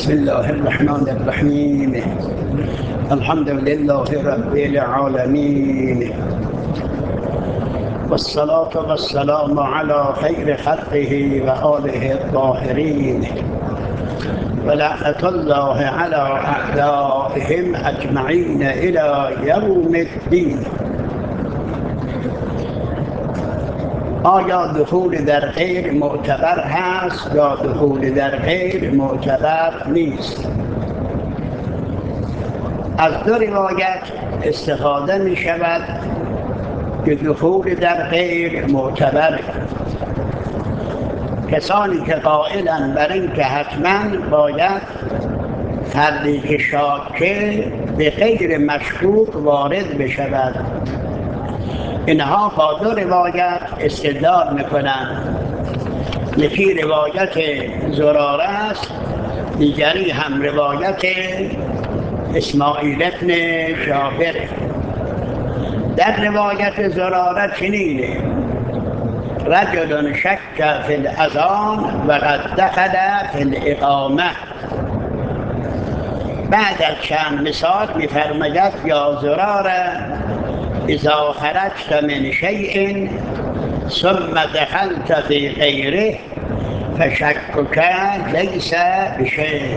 بسم الله الرحمن الرحیم. الحمد لله رب العالمین، والصلاة والسلام على خیر خلقه و آله الطاهرین، و لعنة الله على اعدائهم اجمعین الی یوم الدین. آیا دخول در غیر معتبر هست یا دخول در غیر معتبر نیست؟ از دو روایت استفاده می شود که دخول در غیر معتبر. کسانی که قائلند بر این که حتما باید فردی که شاکه به غیر مشکوک وارد بشود، اینها با دو روایت استدلال میکنند. یکی روایت زراره است، دیگری هم روایت اسماعیل بن جابر. در روایت زراره چنینه: رجل شک فی الاذان و قد دخل فی الاقامه. بعد از چند مثال میفرماید یا زراره اذا خرجت من شیء ثم دخلت في غیره فشکک لیس بشیء.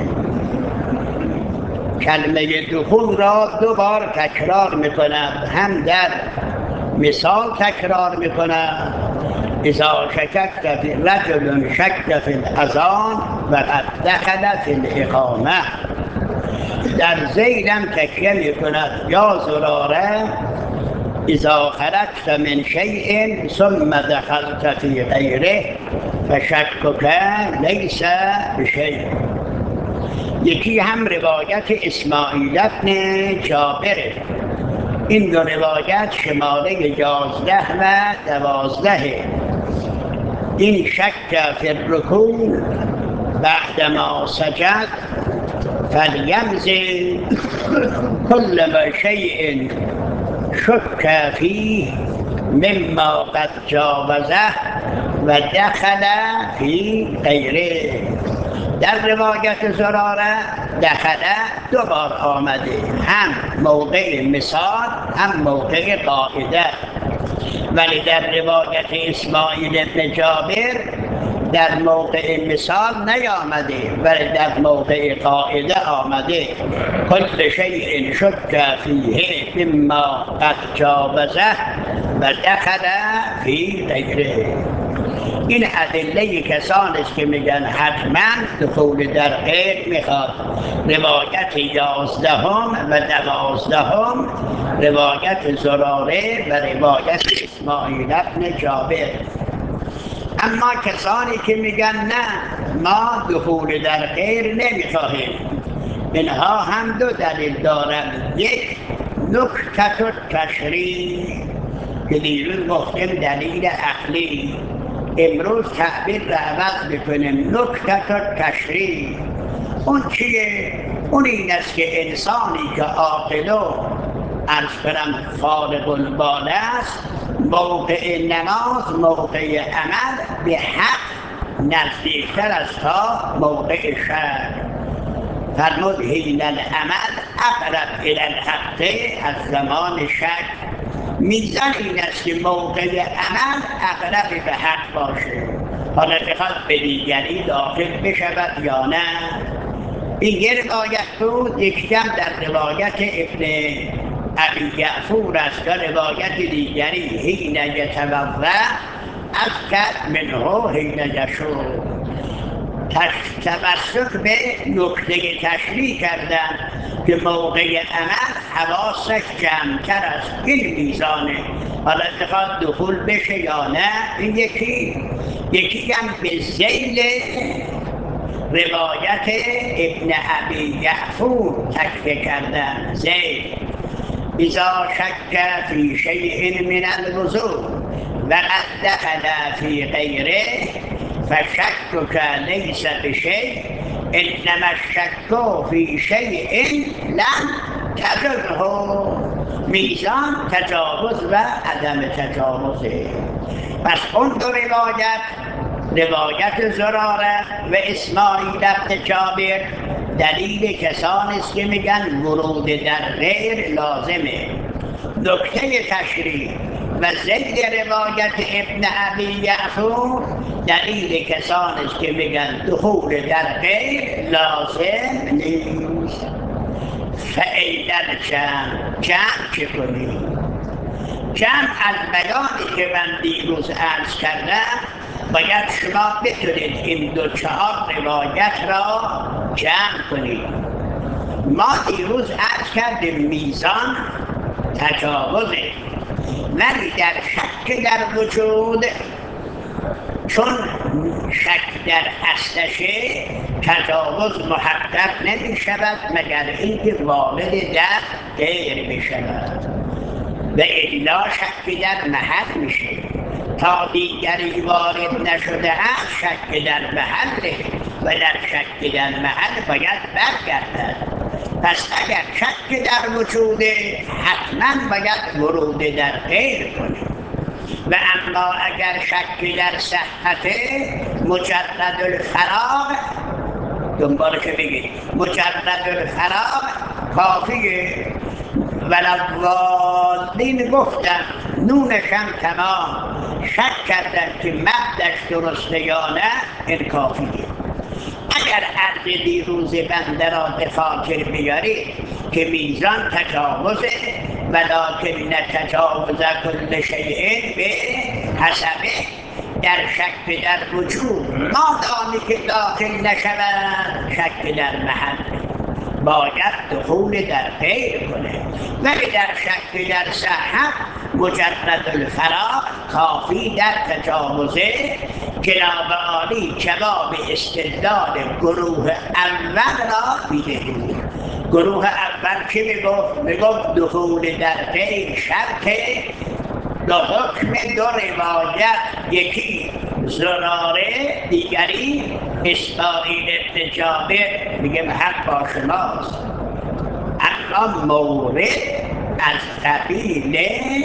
کلمه دخول را دو بار تکرار میکند، هم در مثال تکرار میکند: اذا شککت فی رجل شک فی الاذان و قد دخل فی الاقامه. در ذیلم تکیه میکند: یا زراره اذا خرجت من شیء ثم دخلت في غیره فشکک لیس بشیء. یکی هم روایت اسماعیل بن جابر. این دو روایت شماره 11 و 12. این شک فی الرکوع بعدما سجد فلیمضی کل ما شیء شک فیه مما قد جاوزه و دخل فی غیره. در روایت زراره دخله دو بار آمده، هم موقع مثال هم موقع قاعده. ولی در روایت اسماعیل بن جابر در موقع مثال نیامده، ولی در موقع قاعده آمده: کل شیء شک فیه مما قد جاوزه و دخل فی غیره. این ادله کسانی است که میگن حتما دخول در غیر میخواد. روایت 11 و 12 روایت زراره و روایت اسماعیل بن جابر. اما کسانی که میگن نه ما دخول در غیر نمیخواهیم، اینها هم دو دلیل دارند. یک، نکته تشریع که دیروز گفتیم دلیل عقلی، امروز تعبیر را عوض بکنیم: نکته تشریع. اون چیه؟ اون این است که انسانی که عاقل و عرض کنم فارغ البال است، موقع نماز موقع عمل به حق نزدیکتر است تا موقع شک. فرمود حین العمل اقرب الی الحق از زمان شک. میزان این است که موقع عمل اقرب به حق باشه. حالا بخواد به دیگری داخل بشود یا نه. این یه روایت بود. یکم در روایت ابن ابی جعفر است، روایت دیگری حین یتوضأ اذکر منه حین یشرب. تمسک به نکته تشریع کردن که موقع عمل حواسش جمع‌تر است. این میزانه. حالا بخواد دخول بشه یا نه. این یکی هم به ذیل روایت ابن ابی جعفر تکیه کردن. ذیل اذا شک فی شیء من الوضوء و قد دخل فی غیره فشکک لیس بشیء انما الشک فی شیء لم تضره. میزان تجاوز و عدم تجاوزه. پس اون دو روایت زراره و اسماعیل بن جابر دلیل کسانی است که میگن ورود در غیر لازمه. نکته تشریح و ضد روایت ابن ابی یعفور دلیل کسانی است که میگن دخول در غیر لازم نیست. فعیدن جمع چه کنیم؟ جمع از بیانی که من دیروز عرض کردم باید شما بتونید این 2-4 روایت را جمع کنید. ما دیروز عرض کردیم میزان تجاوزه، ولی در شک در وجود چون شک در اصلشه تجاوز محقق نمی شود مگر اینکه وارد در غیر بشود و الا شک در محل میشه. تا دیگری وارد نشده هم شک در محله و در شک در محل باید برگردد. پس اگر شک در وجوده حتما باید ورود در غیر کنه. و اما اگر شک در صحته مجرد الفراغ دنبالش بگید مجرد الفراغ کافیه. ولوالدین گفتم نونشم تمام شک کردن که مدش درسته یا نه این کافیه. اگر عرض دیروز بنده را به خاطر بیارید که میزان تجاوزه ولکن تجاوز کل شیء به حسبه در شک در وجود مادامی که داخل نشود شک در محل باید دخول در غیر کنه. ولی در شک در صحت مجرد الفراغ کافی در تجاوزه. جناب عالی جواب استدلال گروه اول را میدهید. گروه اول چی میگفت دخول در غیر شرطه. دو حکم دو روایت، یکی زراره دیگری اسماعیل ابن جابر. میگم حق با شماست، اما مورد از قبیل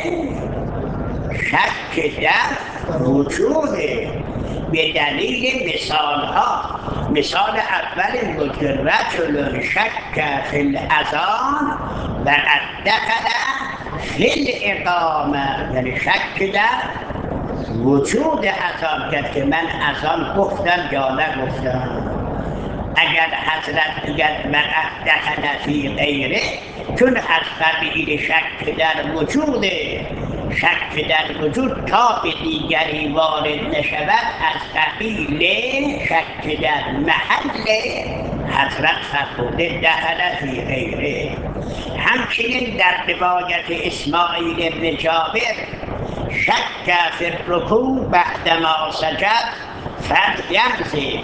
شک در وجوده به دلیل مثال ها. مثال اول این بود که رجل شک فی الاذان و قد دخل فی الاقامه، یعنی شک در وجود اذان کرد که من اذان گفتم یا نگفتم. اگر حضرت دیگر و قد دخل فی غیره چون از قبیل شک در وجوده، شک در وجود تا به دیگری وارد نشود از قبیل شک در محل حضرت فرموده دخل فی غیره. همچنین در روایت اسماعیل ابن جابر شک فی الرکوع بعدما سجد فلیمضی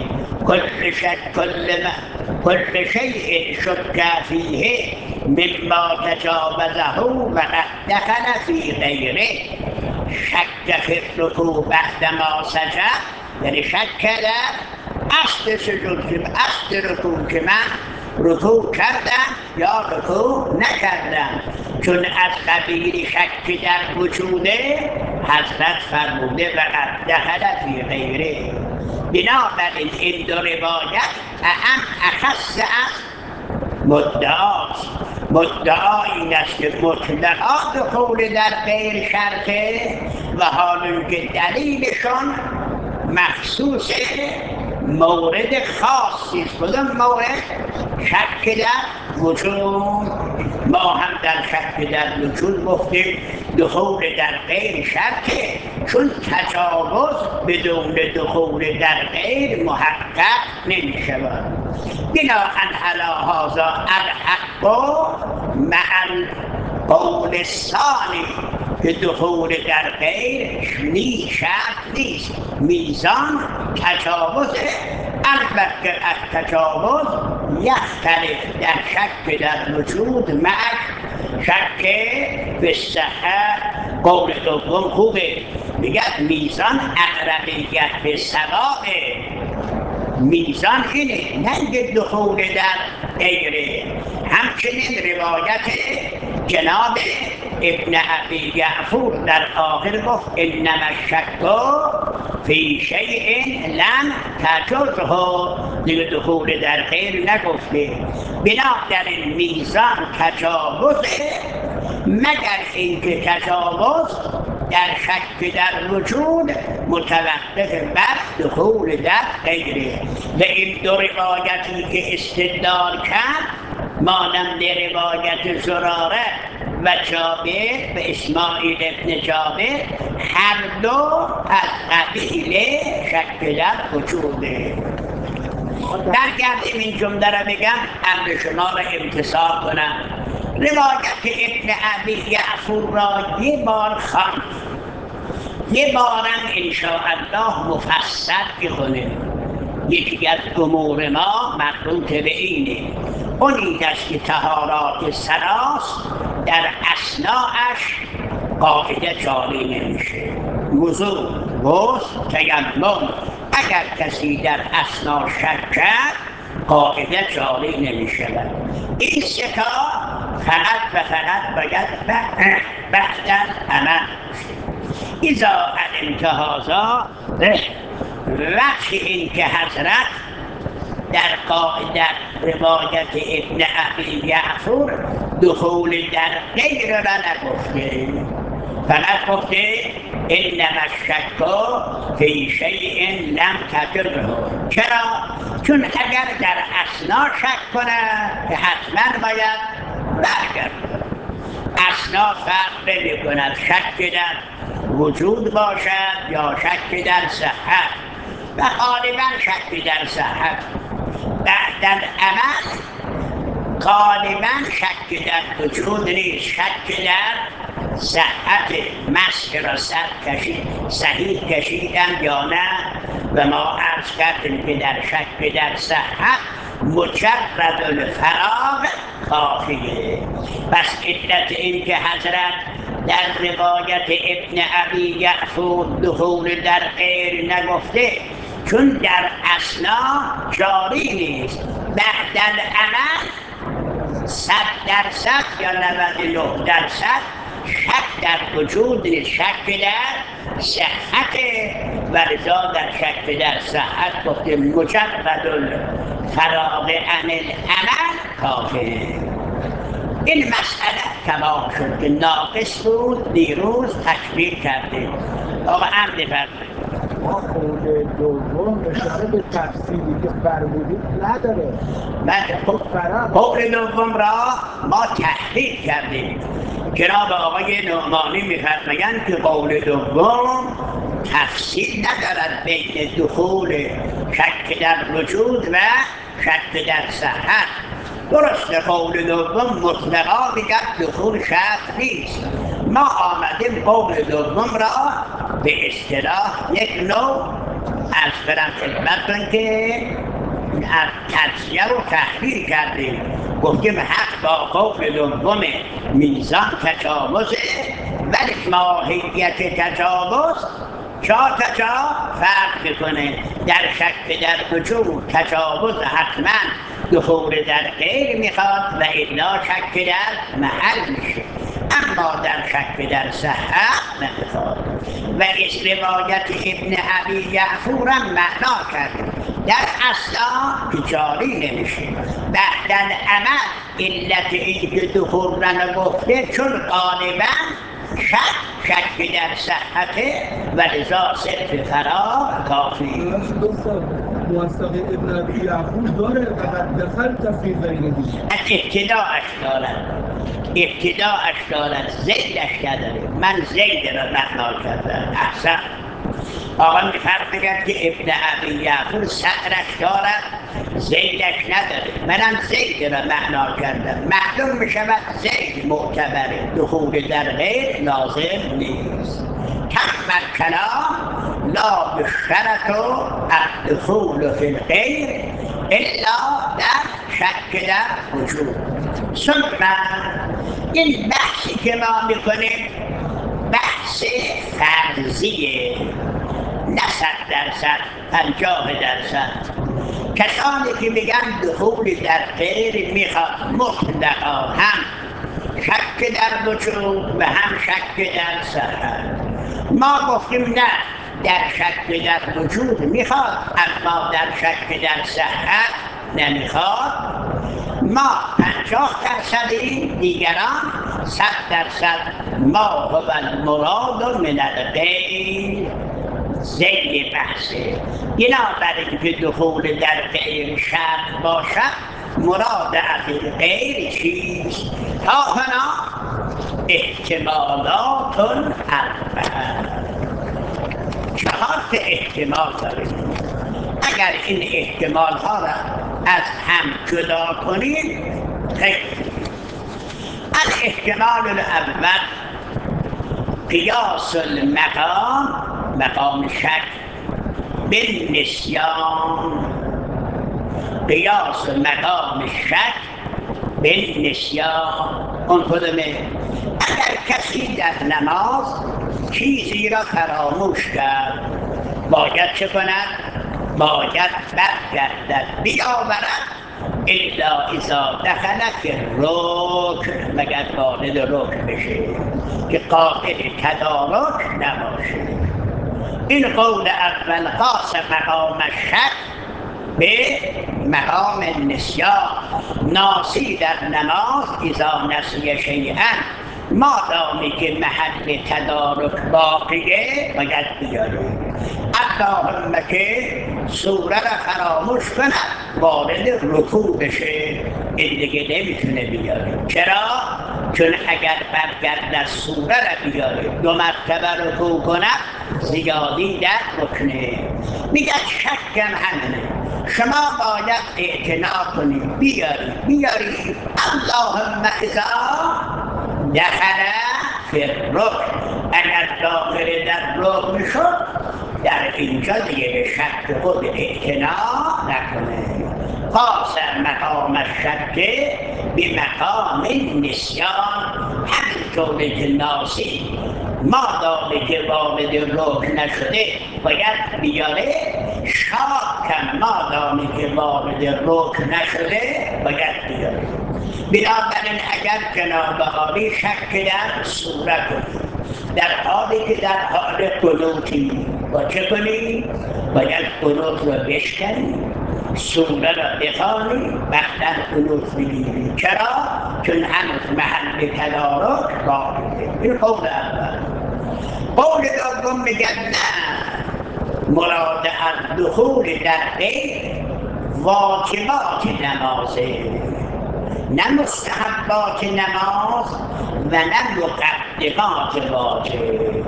كل شيء شك فيه مما تجاوزه وقد دخل في غيره. شك في الركوع بعدما سجد یعنی شک در اصل سجود که اصل رکوع که من رکوع کردم یا رکوع نکردم. چون از قبیل شک در وجوده حضرت فرموده وقد دخل فی غیره. بنابراین این دو روایت اخص از مدعاست. مدعا این است که مطلقا دخول در غیر شرطه و حالا که دلیلشون مخصوص مورد خاصی است. کدام مورد؟ شک در وجود. ما هم در شک در وجود گفتیم دخول در غیر شرطه، چون تجاوز بدون دخول در غیر محقق نمی شود. بناهن علی هذا الحق مع القول الثانی که دخول در غیر شرط نیست، میزان تجاوزه. البته از تجاوز یختلف در شک در وجود معش شک به صحت. قول دوم خوبه، میگه میزان اقربیت به ثوابه. میزان اینه، نه دخول در غیره. همچنین روایت جناب ابن ابی یعفور در آخر گفت انما الشک فی شیء لم تجزه، دیگه دخول در غیر نگفته. بنابراین میزان تجاوزه، مگر اینکه تجاوز در شک در وجود متوقف بر دخول در غیره. و این دو روایتی که استدلال کرد مانند روایت زراره و جابر و اسماعیل ابن جابر هر دو از قبیل شک در وجوده. درگردیم این جمله را بگم، امر شما را امتثال کنم. روایت ابن ابی یعفور را یه بار خواند، یه بارم انشاءالله مفصل بخونه. یکی از امور ما مربوط به اینه، اونی است که طهارات ثلاث در اثناءش قاعده جاری نمیشه. وضو، غسل، تیمم، اگر کسی در اثنا شک کرد قاعده جاری نمیشه. این سه تا فقط و فقط باید بعد از عمل اذا علمت هذا، وقتی این که حضرت در قاعده روایت ابن ابی یعفور دخول در غیر را نگفته، فقط گفته انما الشک فی شیء لم تجزه. چرا؟ چون اگر در اثنا شک کنه که حتما باید برگرد. اثنا فرق نمی کند شک در وجود باشد یا شک در صحت، و غالبا شک در صحت. بعد العمل غالبا شک در وجود نیست، شک در صحت. مسح را صحیح کشیدن یا نه. و ما عرض کردیم که در شک در صحت مجرد الفراغ کافیه. پس علت این که حضرت در روایت ابن ابی یعفور دخول در غیر نگفته چون در اثنا جاری نیست. بعد العمل 100% یا 99% شک در وجود نیست، شک در صحت. و لذا در شک در صحت گفته مجرد الفراغ عن العمل کافیه. این مسئله تمام شد که ناقص بود، دیروز تکمیل کردیم. آقا عمد فرمایید. ما قول دوم اشاره به تفصیلی که فرمودید نداره. قول دوم را ما تحقیق کردیم. جناب آقای نعمانی می‌فرمایند که قول دوم تفصیل ندارد بین دخول شک در وجود و شک در صحت. درسته قول دوم مطلقا میگه دخول شرط نیست. ما آمدیم قول دوم را به اصطلاح یک نوع از برم خدمتتون که از تجزیه رو تحلیل کردیم. گفتیم حق با قول دوم میزان تجاوزه، ولی ماهیت تجاوز جا فرق میکنه. در شک در وجود تجاوز حتما دخول در غیر میخواد و الا شک در محل میشه، اما در شک در صحت نمیخواد. و از روایت ابن ابی یعفور هم معنا کردیم در اصلا که جاری نمیشه. بعد العمل علت این که دخول را نگفته چون غالبا شک در صحته و لذا صرف فراغ کافی. موثقه ابن ابی یعفور داره فقط دخلت فی غیره، از ابتداعش دارد زیدش نداره. من زید را معنا کردم. احسن. آقا می‌فرماید که ابن ابی یعفور صدرش دارد زیدش نداره. منم زید را معنا کردم. معلوم میشود زید معتبره، دخول در غیر لازم نیست. تم الکلام لا یشترط الدخول فی الغیر الا در شک در وجود. ثم این بحثی که ما میکنیم بحث فرضیه، نه 100%، 50%. کسانی که میگن دخول در غیر میخواد مطلقا هم شک در وجود و هم شک در صحت، ما گفتیم نه، در شک در وجود میخواد، اما در شک در صحت نمیخواد. ما 50%، دیگران 100%. ما هو المراد من الغیر زیر بحثه. بنابراین که دخول در غیر شرط باشد، مراد از غیر چیست؟ تا هنا احتمالات اربعه، 4 احتمال داریم. اگر این احتمال ها را از هم جدا کنیم، الاحتمال الاول قیاس المقام، مقام شک بالنسیان، قیاس مقام شک بالنسیان. اون کدومه؟ اگر کسی در نماز چیزی را فراموش کرد، باید چه کند؟ باید برگردد بیاورد، الا اذا دخل فی الرکن، مگر وارد رکن بشه که قابل تدارک نباشه. این قول اول، خاص مقام شک به مقام نسیان. ناسی در نماز اذا نسی شیئا، مادامی که محل تدارک باقیه باید بیاریم. اللهم که سوره را فراموش کند، وارد رکوع بشه، این دیگه نمیتونه بیاریم. چرا؟ چون اگر برگرد سوره را بیاره 2 مرتبه رکوع کند، زیادی در رکنه. میگه شکم همینه، شما باید اعتنا کنید، بیاری اللهم اذا دخل فی الرکن، اگر داخل در رکن شد، در اینجا دیگه به شک خود اعتنا نکنه. خاص مقام شک به مقام نسیان، همینطوری که ناسی مادامی که وارد رکن نشده باید بیاره، شاکم مادامی که وارد رکن نشده باید بیاره. بنابراین اگر جناب عالی شک در سوره کنید، در حالی که در حال قنوتی، با چه کنید؟ باید قنوت را بشکنید، سوره را بخوانید، بعداً قنوت بگیرید. چرا؟ چون هنوز محل تدارک باقیه. این قول اول. قول دوم میگن نه، مراد از دخول در غیر واجبات نمازه، نه مستحبات نماز و نه مقدمات واجب.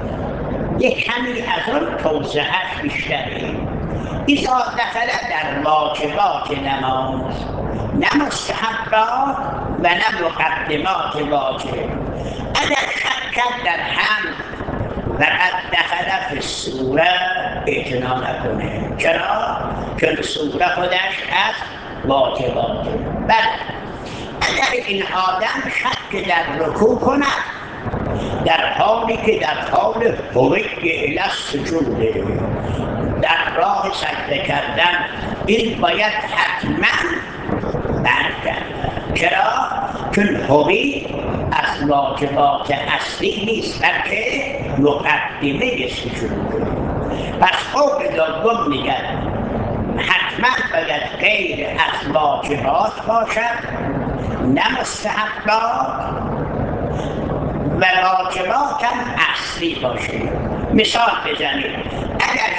یک کمی از اون توضیحش بیشتره. اذا دخل در واجبات نماز، نه مستحبات و نه مقدمات واجب. اگر شک در هم و قد دخل فی السوره، اعتنا نکنه. چرا؟ چون سوره خودش از واجباته. بله، اگر این آدم شک در رکوع کند، در حالی که در حال هوی الی السجوده، در راه سجده کردن، این باید حتما برگردد. چرا؟ چون هوی از واجبات اصلی نیست، بلکه مقدمه سجود. پس قول دوم میگن حتما باید غیر از واجبات باشد، نه مستحبات، و واجبات هم اصلی باشه. مثال بزنید، اگر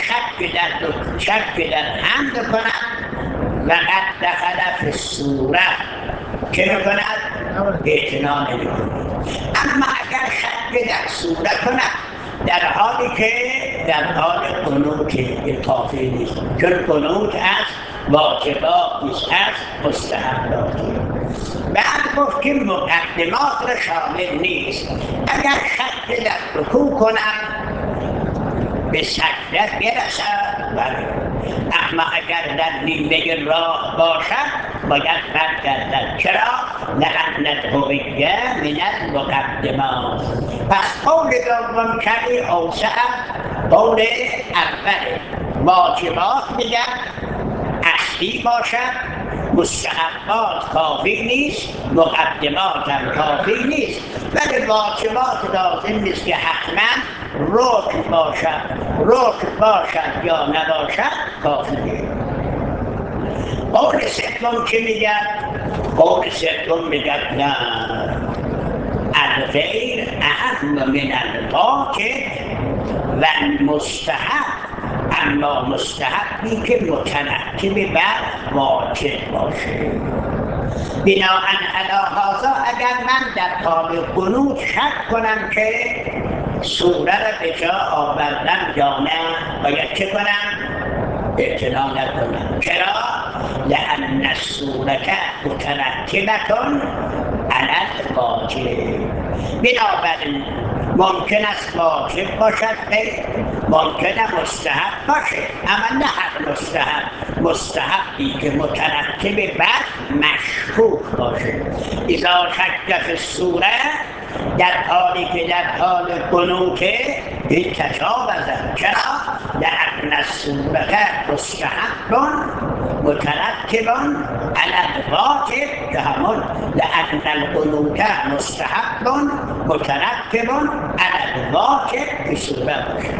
شک در حمد کند و قد دخل فی السوره، چه میکند؟ اعتنا نمیکند. اما اگر شک در سوره کند، در حالی که در حال قنوت، کافی نیست، چون قنوت از واجبات نیست، از مستحبات. بعد گفت که مقدمات را شامل نیست. اگر شک در رکوع کند، به سجده برسد، اما اگر در نیمه راه باشد باید برگردد. چرا؟ لأن الهویه من المقدمات. پس قول دوم کمی اوسع قول اول. واجبات میگن اصلی باشد، مستحبات کافی نیست، مقدمات هم کافی نیست، ولی واجبات لازم نیست که حتما رکن باشد یا نباشد کافیه. قول سوم چی میگن؟ قول سوم میگن نه، الغیر اهم من الواجب و المستحب، اما مستحبی که مترتب بر واجب باشه. بناهن علی هذا اگر من در حال قنوت شک کنم که سوره را به جا آوردم یا نه، باید چه کنم؟ اعتنا نکنم. چرا؟ لأن السوره مترتبة علی الواجب، بنابراین ممکن است واجب باشد، ممکن مستحب باشه، اما نه هر مستحبی که مترتب بر مشکوک باشه. اذا شک فی السوره، در حالی که در حال قنوته این تجاوزد. چرا؟ لأن السوره مستحب مترتب علی الواجب، که همون لأن القنوت مستحب مترتب علی الواجب که سوره باشه.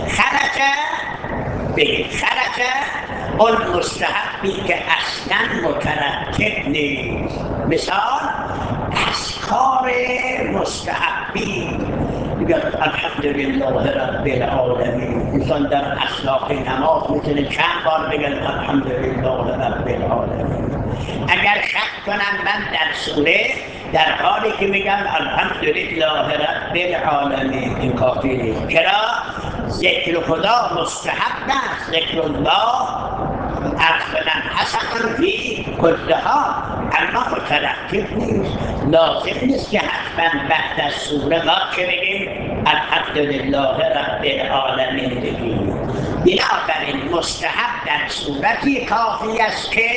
خرج اون مستحبی که اصلا مترتب نیست، مثال اذکار مستحبی، میگن الحمدلله رب العالمین. انسان در اخلاق نماز میتونه چند بار بگن الحمدلله رب العالمین. اگر شک کنم من در سوره در حالی که میگن الحمدلله رب العالمین، این کافی نیست. چرا؟ ذکر خدا مستحب است، ذکر الله اصلا حسن فی کلها، اما مترتب نیست. لازم نیست که حتما بعد از سوره ما چه بگیم؟ الحمدلله رب العالمین بگیم. بنابراین مستحب در صورتی کافی است که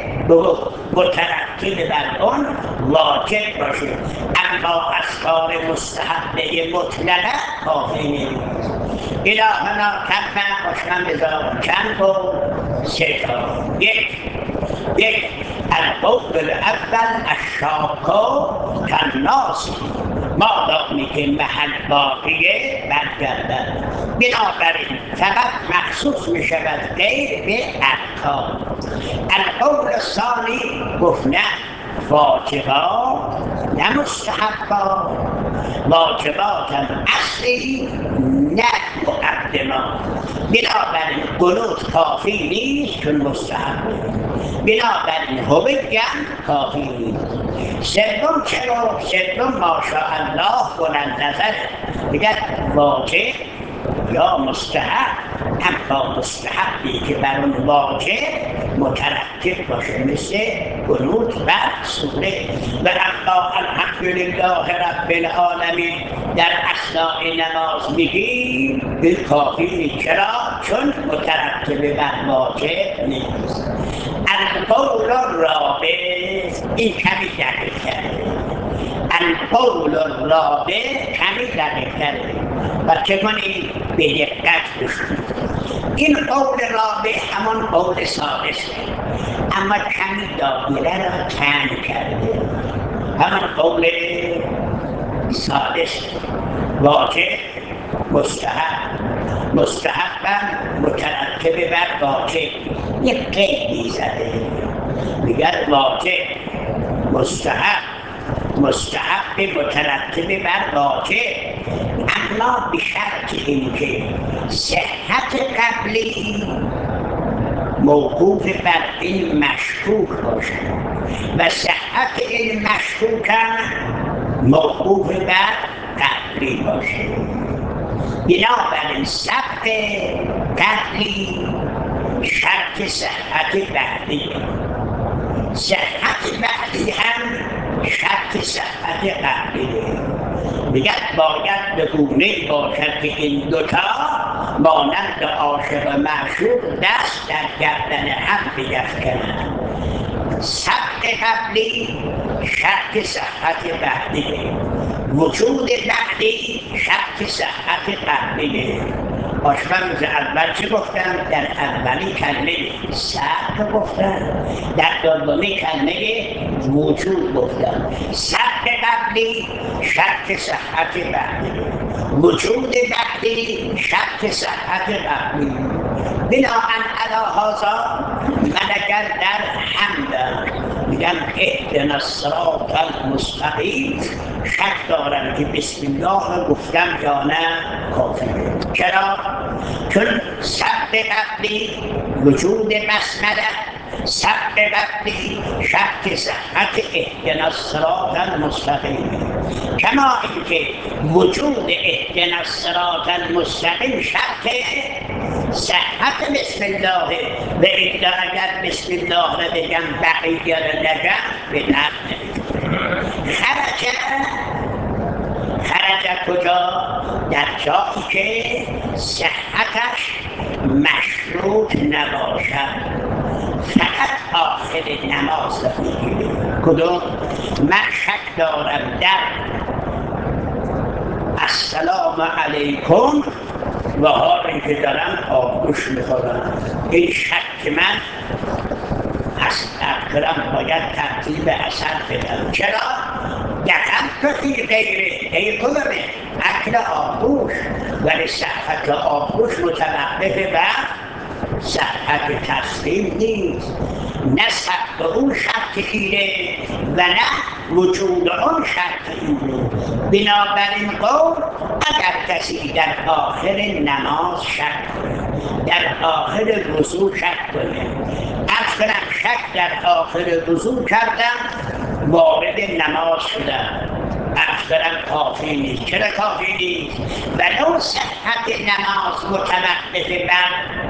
مترتب بر آن واجب باشه، اما اذکار مستحبه مطلقه کافی نیست. الهنا کفه باشم بذار چند قول؟ 3 تا. یک القول الاول الشاکو کالناس، مادامی که محل باقیه برگردد، بنابراین فقط مخصوص می شود غیر به ارکان. القول الثانی گفت نه، واجبات نه مستحبات، واجبات هم اصلی نه مقدمات. بنابراین قنوت کافی نیست چون مستحب، بنابراین هویت کافی نیست. سوم چرا؟ سوم ماشاءالله بلند نظره، میگه واجب یا مستحب، اما مستحبی که بر اون واجب مترتب باشه، مثل قنوت و سوره. و اما الحمدلله رب العالمین در اثناء نماز میگیم، این کافی نیست. چرا؟ چون مترتب بر واجب نیست. القول الرابع، این کمی دقیق کرده، القول الرابع کمی دقیق کرده و چه کنید؟ به دقت بشید. این قول رابع همان قول سادسه، اما کمی دایره را تنگ کرده. همان قول سادسه، واجب مستحب مترتب بر واجب. یک قیدی زده، میگه واجب مستحب مترتب بر واجب، اما به شرط اینکه صحت قبلی موقوف بر این مشکوک باشه و صحت این مشکوک موقوف بر قبلی باشه. بنابراین ثبت قبلی شرط صحت بعدیه، صحت بعدی هم شرط صحت قبلیه. میگه باید به گونه باشد که این دوتا مانند عاشق و معشوق دست در گردن هم بیفکنند. ثبت قبلی شرط صحت بعدیه، وجود بعدی شرط صحت قبلیه. آشپز اول چه گفتن؟ در اولی کلمه ثبت گفتن، در دومی کلمه وجود گفتن. ثبت قبلی قبلی شرط صحت بعدی، وجود بعدی شرط صحت قبلی. بناهن علی هذا من اگر در حمد میگم اهدنا الصراط المستقیم شک دارم که بسم الله رو گفتم یا نه کافیه. چرا؟ چون سبب قبلی وجود بسمله، سبب قبلی شرط صحت اهدنا الصراط المستقیم، کما اینکه وجود اهدنا الصراط المستقیم شرط صحت بسم الله و الا اگر بسم الله رو بگم بقیه رو نگم به نفع خرج کجا؟ در جایی که صحتش مشروط نباشد، فقط آخر نماز میگیره. کدوم؟ من شک دارم در السلام علیکم و حالی که دارم آبگوش میخورم، این شک من اکرم باید ترتیب اثر بدم. چرا؟ دقیق فی غیر کدومه؟ اکل آبگوش، ولی صحت آبگوش متوقف بر صحت تسلیم نیست، نه سبب اون شرط اینه و نه وجود اون شرط اینه. بنابراین قول اگر کسی در آخر نماز شک کنه، در آخر وضو شک کنه، اصلا شک در آخر وضو کردم وارد نماز شدم، اصلا کافی نیست. چرا کافی نیست؟ ولو صحت نماز متوقف بر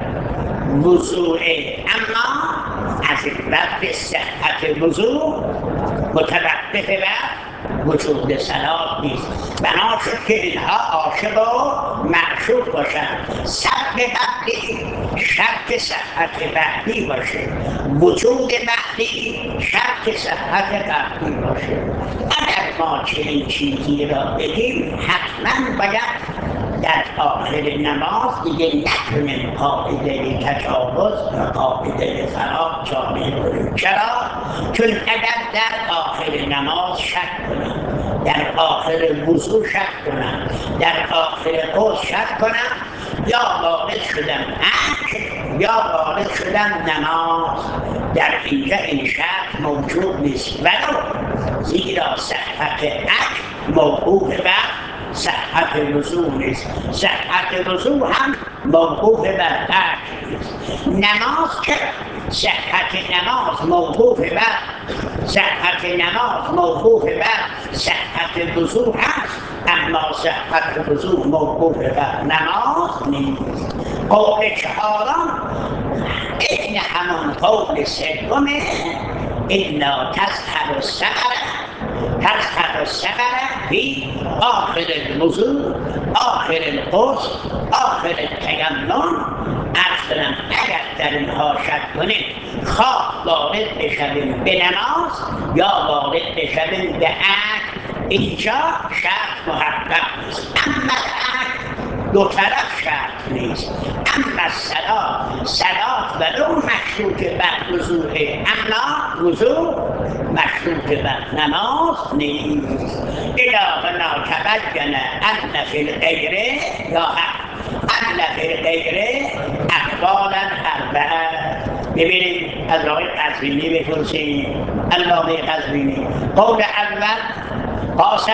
وضوعه، اما از باب صحت وضوع متوقف بر وجود صلات نیست. بنا شد که اینها عاشق و معشوق باشند، سبب بعدی شرط صحت بعدی باشه، وجود بعدی شرط صحت بعدی باشه. اگر ما چنین چیزی را بگیم حتما باید در آخر نماز دیگه نتونیم قاعده تجاوز و قاعده فرار جاری کنیم. چرا؟ چون اگر در آخر نماز شک کنم، در آخر وضو شک کنم، در آخر غسل شک کنم، یا وارد شدم عقل یا وارد شدم نماز، در اینجا این شک موجود نیست. ولو زیرا صحت عقل موقوف بر صحت وضو نیست، صحت وضو هم موقوف بر عقل نیست. نماز که صحت نماز موقوف بر صحت نماز موقوف بر صحت وضو هست، اما صحت وضو موقوف بر نماز نیست. قول چهارم این همان قول سومه، الا تظهر السفر فی آخر الوضوء آخر الغسل آخر التیمم. اصلا اگر در اینها شک کنیم خواه وارد بشویم به نماز یا وارد بشویم به عقل، اینجا شرط محقق نیست. اما عقل دو طرف شرط نیست، اما صلات ولو مشروط بر وضوء، اما وضوء مشروط بر نماز نیست. الهنا تبین ان فی الغیره یا ان فی الغیره اقوالا اربعه. ببینید از آقای قزوینی بپرسیم، علامه قزوینی قول اول قاصد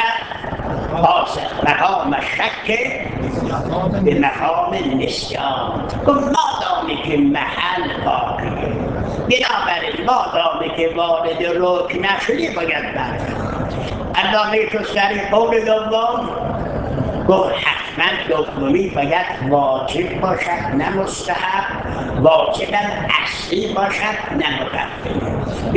مقام شک به مقام نسیان، مادامی که محل باقیه، بنابراین مادامی که وارد رکن نشدی باید برد. علامه توسری قول دوم گفت حتما دومی باید واجب باشد نه مستحب، واجبا اصلی باشد نه مقدم.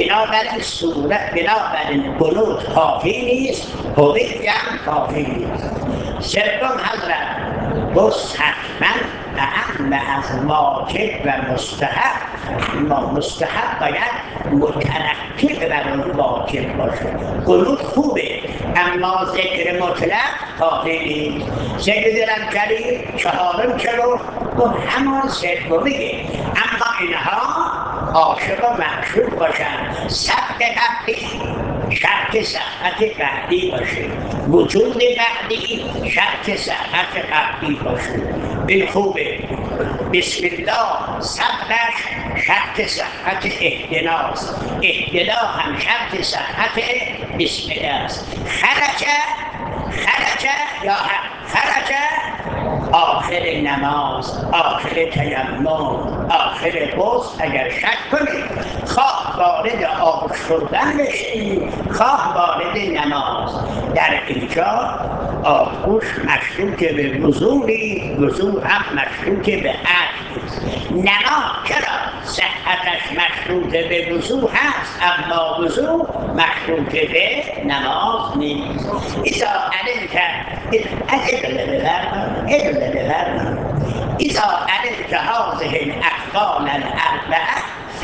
بنابراین قنوت کافی نیست، هویت هم کافی نیست. سوم حضرت گفت حتما اهم از واجب و مستحب، اما مستحب باید مترتب بر اون واجب باشه. قنوت خوبه اما ذکر مطلق کافی نیست. سید دلمکری چهارم چلو گفت همان سومیه، اما اینها عاشق و معشوق باشن. سبق قبلی شرط شرط صحت قطعی باشه، وجود قطعی شرط صحت قطعی باشه. این خوبه. بسم الله صبرش شرط صحت اهدناست، اهدنا هم شرط صحت بسم الله است. خرج یا خرج آخر نماز، آخر تیمم، آخر غسل اگر شک کنید، خواه وارد آب شدن بشید، خواه وارد نماز، در اینجا آبگوش مشروط به وضو نیست، وضو هم مشروط به عجز. نماز چرا صحتش مشروط به وضو هست اما وضو مشروط به نماز نیست. اذا علمت هذه الافعال الاربعه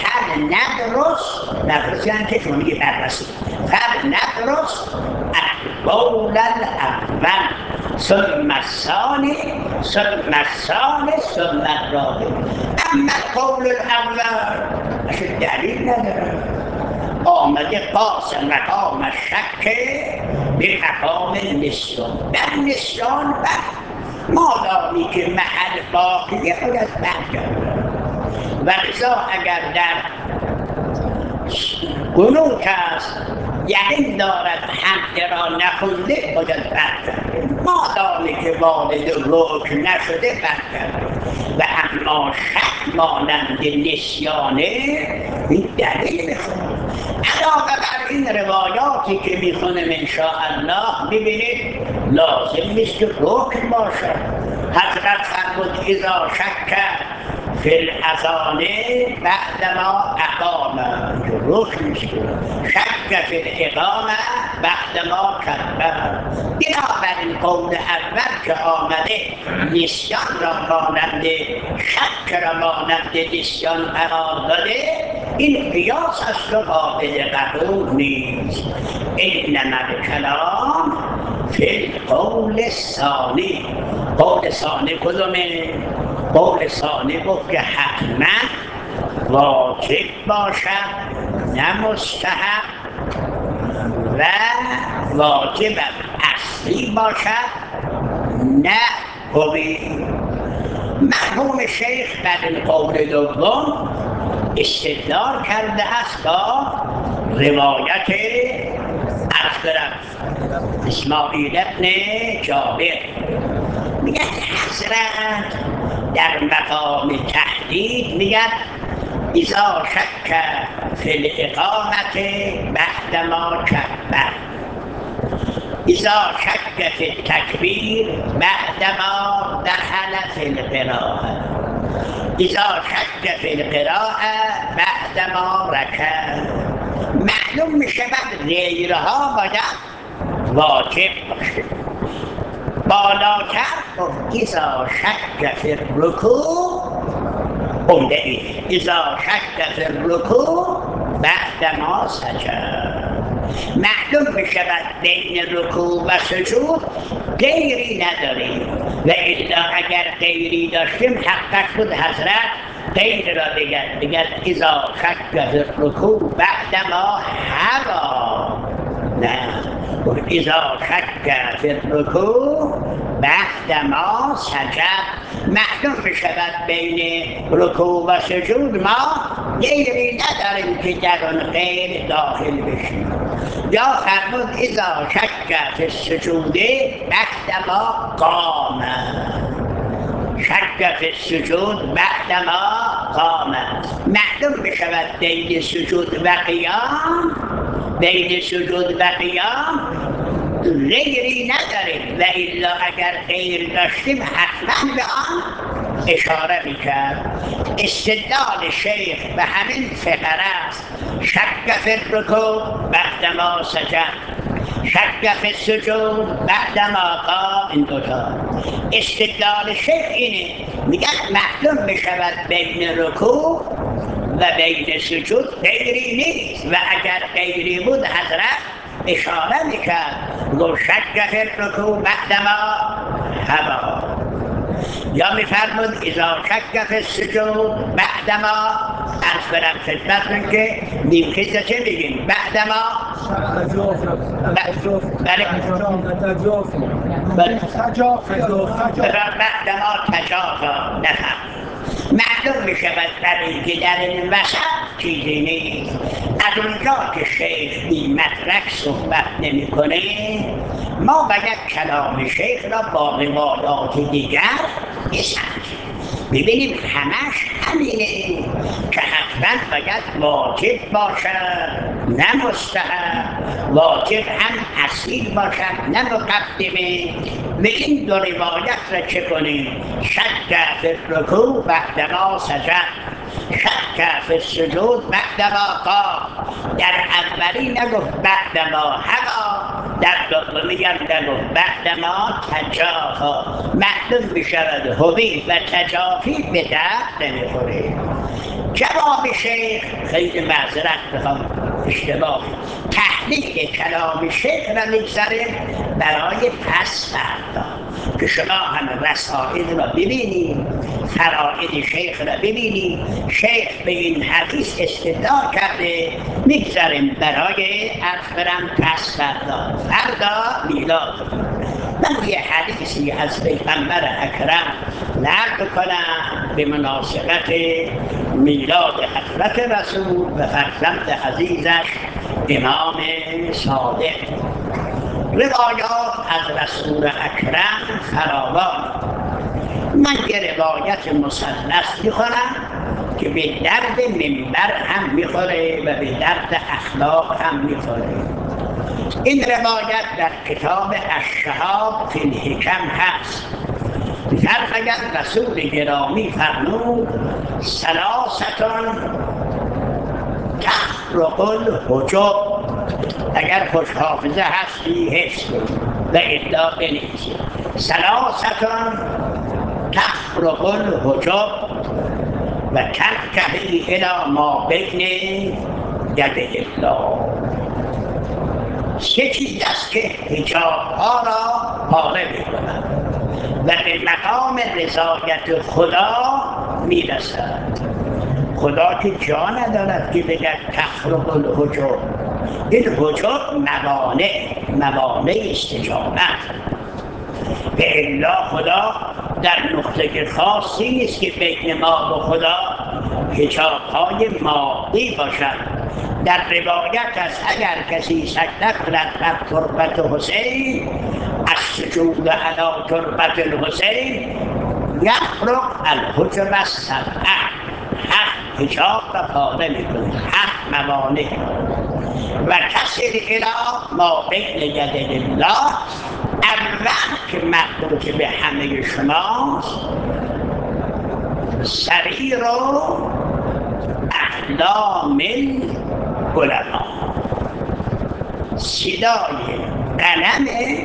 فلندرس یعنی که شما میگه بررسی، فلندرس القول الاول ثم الثاني ثم الثالث ثم الرابع. اما القول الاول اصلا دلیل نداره، آمده پاس مقام شک به مقام نسیان. در نسیان مادامی که محل باقیه باید برگرده و لذا اگر در قنوت است یقین دارد حمد را نخونده باید برگرده، مادامی که والد رکن نشده برگرده. و اما شک مانند نسیانه این دلیل میخونه. علاوه بر این روایاتی که میخونم انشاءالله میبینید لازم نیست که رکن باشد. حضرت فرمود اذا شک فی الاذان بعدما اقام، رکن نیست، شک فی الاقامه بعدما کبر. بنابراین قول اول که آمده نسیان را مانند شک را مانند نسیان قرار داده، این قیاس است و قابل قبول نیست. انما الکلام فی القول الثانی. قول ثانی کدومه؟ قول ثانی گفت که حتما واجب باشد نه مستحب و واجب اصلی باشد نه حبی. مرحوم شیخ در این قول دوم استدلال کرده است با روایت اسماعیل ابن جابر. میگن حضرت در مقام تحدید میگن اذا شک فی الاقامت بعدما کبر، اذا شک فی التکبیر بعدما دخل فی القراءه، اذا شک فی القراءه بعدما رکع. معلوم میشه بعد غیرها باید واجب باشه. بالاتر اذا شک فی الرکوع، اذا شک فی الرکوع بعدما سجد. معلوم بشود بین رکوع و سجود غیری نداریم و الا اگر غیری داشتیم حقش بود حضرت غیر را بگد اذا شک فی الرکوع بعدما هوا، نه اذا شک فی الرکوع بعدما سجد. معلوم بشود بین رکوع و سجود ما غیری نداریم که در آن غیر داخل بشیم. یا فرمود اذا شک فی السجود بعدما قام، شک فی السجود بعدما قام. معلوم بشود بین سجود و قیام، بین سجود و قیام غیری نداریم و الا اگر غیر داشتیم حتما به آن اشاره میکرد. استدلال شیخ به همین فقره است. شک فی الرکوع بعدما سجد، شک فی السجود بعدما قام. این دوتا استدلال شیخ اینه، میگن معلوم بشود بین رکوع و بین سجود غیری نیست و اگر غیری بود حضرت اشاره میکرد گو شک فی الرکوع بعدما هوا. یا میفرمود اذا شک فی السجود بعدما، از برم خدمتون که نیمخیز چه میگیم؟ بعدما بعد ما تجافا نفهم معلوم می شود برای که در این وسط چیزی نیست. از اونجا که شیخ این مدرک صحبت نمی کنه ما باید کلام شیخ را با روایات دیگر بسنجیم ببینیم همش همینه که حتما باید واجب باشد نه مستحب، واجب هم اصیل باشد نه مقدمه. و این دو روایت را چه کنیم؟ شک فی الرکوع بعدما سجد، شک فی السجود بعدما قام. در اولی نگفت بعدما هوا، در دومی هم نگفت بعدما تجافا. معلوم میشود هوی و تجافی به درد نمیخوره. جواب شیخ خیلی معذرت بخوام اشتباه تحلیل کلام شیخ را میگذاریم برای پس فردا که شما هم رسائل را ببینید، فرائد شیخ را ببینید. شیخ به این حدیث استدلال کرده، میگذاریم برای برم پس فردا میلاد. من یه حدیثی از پیغمبر اکرم نقل کنم به مناسبت میلاد حضرت رسول و فرزند عزیزش امام صادق. روایات از رسول اکرم فراوان. من یه روایت مثلث میخونم که به درد منبر هم میخوره و به درد اخلاق هم میخوره. این روایت در کتاب الشهاب فی الحکم هست. فرماید رسول گرامی فرمود ثلاثة تخرق الحجب. اگر خوش حافظه هستی حفظ کن و ادعا بنویس. ثلاثة تخرق الحجب و ترکهی الی ما بین یدی الله. سه چیز است که حجاب ها را پاره می‌کند و به مقام رضایت خدا میرسد. خدا که جا ندارد که بگه تخرق الحجب. این حجب موانع استجابت. به الا خدا در نقطه خاصی نیست که بین ما و خدا حجاب های مادی باشد. در روایت است اگر کسی سجده کند بر تربت حسین، از سجود علی تربت الحسین یخرق الحجب السبعه. حق حجاب را پاره می‌کند، حق موانع و تصل الی ما بین یدی الله. اول که مربوط به همه شماست سریر و احلام علما، صدای قلم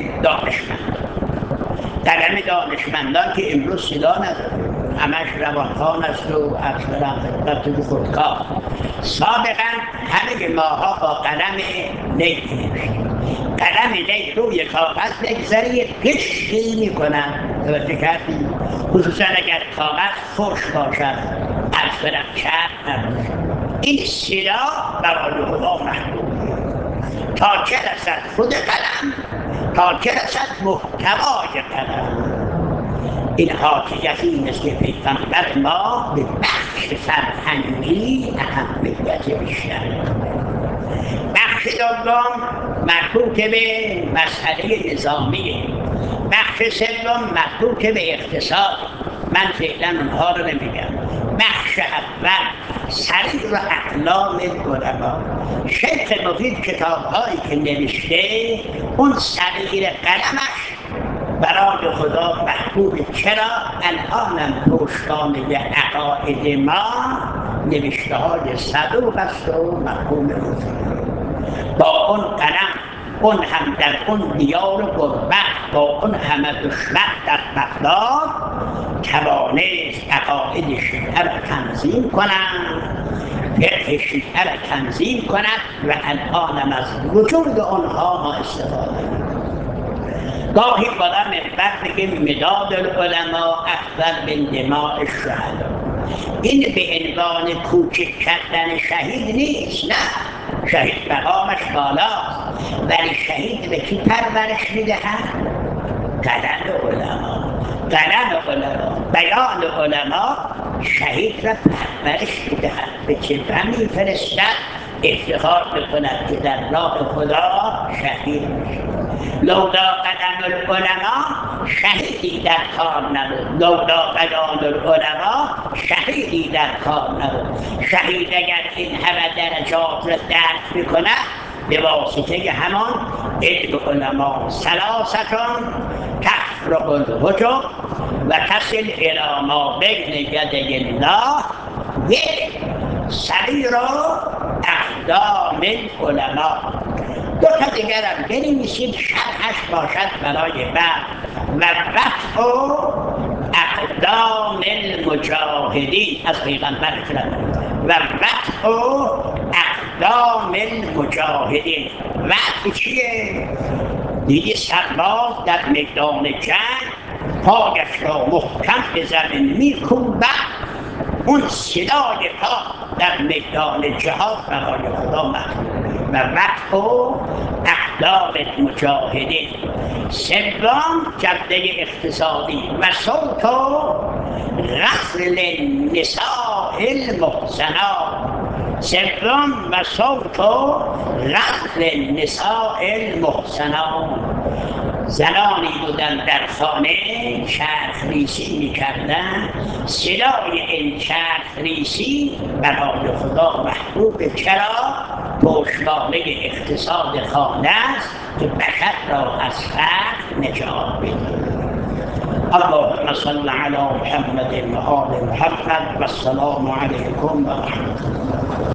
دانشمندان که امروز صدا نداره، همش روانخوان است و اکثرا خدمت خودکار. سابقا همه ماها با قلم نی نوشتیم. قلم نی روی کاغذ بگذاری قشری میکنن. توجه کردی؟ خصوصا اگر کاغذ خوش باشد، اکثرا چرب نباشد. این صدا برای خدا محبوبه. تا چه رسد خود قلم، تا چه رسد محتوای قلم. این حاکیت این است که پیغمبر ما به بخش فرهنگی اهمیت بیشتر. بخش دوم مربوط به مسئله نظامی، بخش سوم مربوط به اقتصاد. من فعلا اونها رو نمیگم. بخش اول سریر و اقلام علما. شیخ مفید کتاب‌هایی که نوشته اون سریر قلمش برای خدا محبوب. چرا؟ الانم پشتوانه عقاید ما نوشته های صدوق است و محبوب مفید. با اون قلم، اون هم در اون دیار غربت، با اون همه دشمن در بغداد توانست عقاید شیعه را تنظیم کند، فقه شیعه را تنظیم کند و الانم از وجود آنها ما استفاده می‌کنیم. گاهی بالا منبر بگیم مداد العلماء افضل من دماء الشهداء. این به عنوان کوچک کردن شهید نیست، نه، شهید مقامش بالاست، ولی شهید به کی پرورش میدهد؟ قلم علما، قلم علما، بیان علما شهید را پرورش میدهد. به چه غمی فرستد؟ افتخار بکند که در راه خدا شهید میشه. لولا قدم العلماء شهیدی در کار نبود، لولا قدم العلماء شهیدی در کار نبود. شهید اگر این همه درجات را درک میکند به واسطه همان علم علما. ثلاثتون تفرق الحجب و تصل الی ما بین یدی الله و سریر اقدام العلماء. دو تا دیگرم بنویسید شرحش باشد برای بعد. و رفع اقدام المجاهدین از پیغمبر اکرم، و رفع اقدام المجاهدین. رفع چیه؟ دیگه سرباز در میدان جنگ پایش را محکم به زمین میکوبد، اون صدای پا در میدان جهاد برای خدا مخدوم. و رفع اقدام المجاهدین. سوم جبهه اقتصادی و صوت غسل النساء المحسنات. سوم و صوت غسل النساء المحسنات. زنانی بودن در خانه چرخ ریسی میکردن، صدای این چرخ ریسی برای خدا محبوب. چرا؟ پشتوانه اقتصاد خانه است که بشر را از فقر نجات بده. اللهم صل علی محمد و آل محمد و السلام علیکم و رحمت الله.